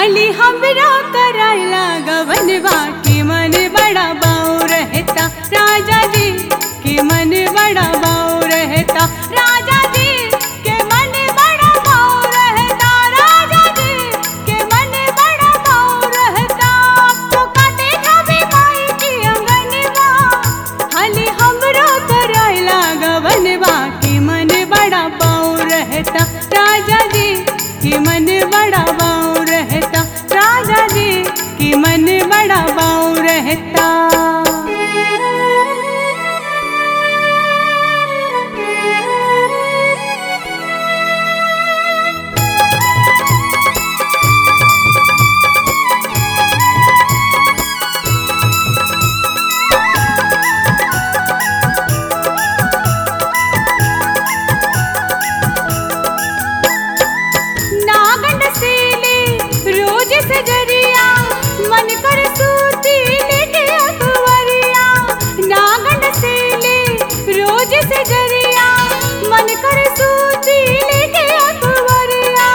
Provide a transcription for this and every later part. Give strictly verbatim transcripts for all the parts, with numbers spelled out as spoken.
हली हमरा कराइला गवनवा के मन बड़ा बाऊ रहता राजा जी के मन बड़ा बाऊ रहता राजा जी के मन बड़ा बाऊ रहता राजा जी के मन बड़ा बाऊ रहता तो काटे खावे माई की अंगनवा हली हमरा कराइला गवनवा के मन बड़ा बाऊ रहता राजा जी के मन बड़ा बाऊ रहता राजा जी की मन बड़ा बाऊ रहता। नागन सीले रोज सजरिया मन कर सूती लेके अखबारिया नागन सीले रोज सजरिया मन कर सूती लेके अखबारिया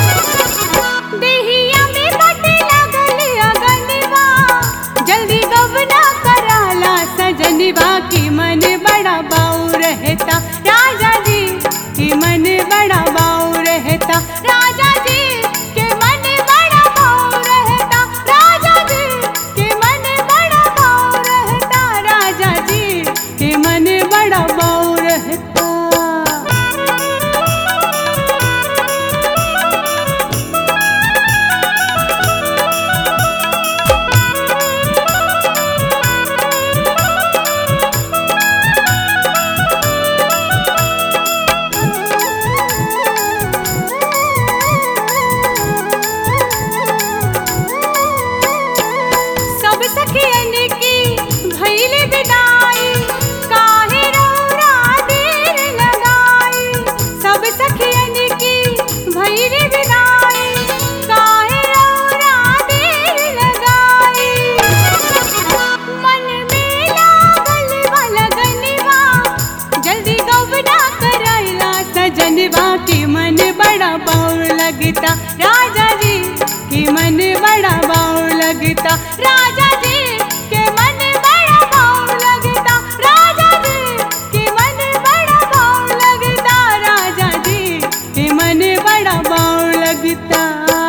देहिया में कटे लगल अगनवा जल्दी गवना कराला सजनवा की मन बड़ा बाऊ रहता राजा जी की मन बड़ा बाऊ रहता राजा जी के मन बड़ा बाऊ रहता राजा जी के मन बड़ा बाऊ रहता राजा जी के मन बड़ा बाऊ रहता। सब सखियन की भइले विदाई काहे रौरा देर लगाई सब सखियन की भइले विदाई काहे रौरा देर लगाई मन में लागल बा लगनवा जल्दी गवना कराइला सजनवा के मन बड़ा बाऊ लगता राजा जी के मन बड़ा बाऊ लगता राजा जी के मन बड़ा बाऊ लगता राजा जी के मन बड़ा बाऊ लगता राजा जी के मन बड़ा बाऊ लगता।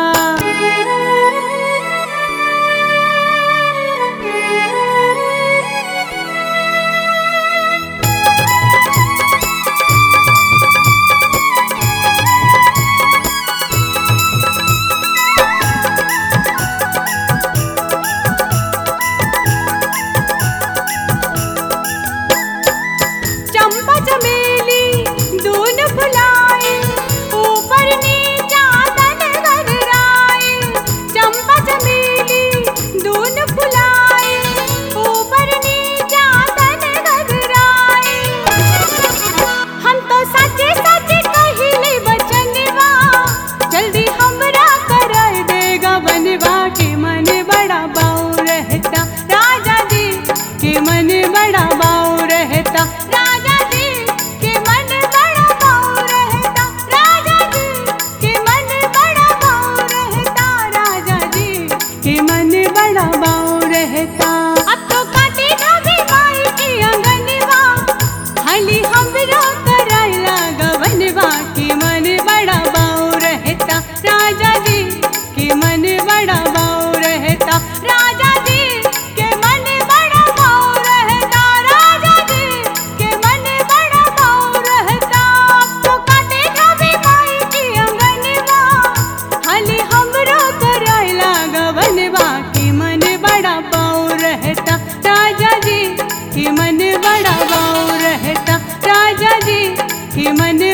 चंपा चमेली दून फुलाए ऊपर नीचा तन गहराए चंपा चमेली दून फुलाए ऊपर नीचा तन गहराए हम तो सच्चे सच्चे कहिले बचनवा जल्दी हमरा कर देगा बनवा के मन बड़ा बाऊ रहता राजा जी के मन बड़ा बाऊ रहता राजा जी के मन बड़ा बाऊ रहता राजा जी के मन बड़ा बाऊ रहता राजा जी के मन बड़ा बाऊ रहता। अब तो काटे धागे माई की अंगनवा हली हमरा कराइला गवनवा के मन बड़ा बाऊ रहता राजा जी के मन बड़ा बाऊ रहता राजा जी के मन बड़ा बाऊ रहता राजा जी के मन बड़ा बाऊ रहता तो काटे खावे माई की अंगनवा हली हमरा कराइला गवनवा के मन बड़ा बाऊ रहता राजा जी के मन बड़ा बाऊ रहता राजा जी के मन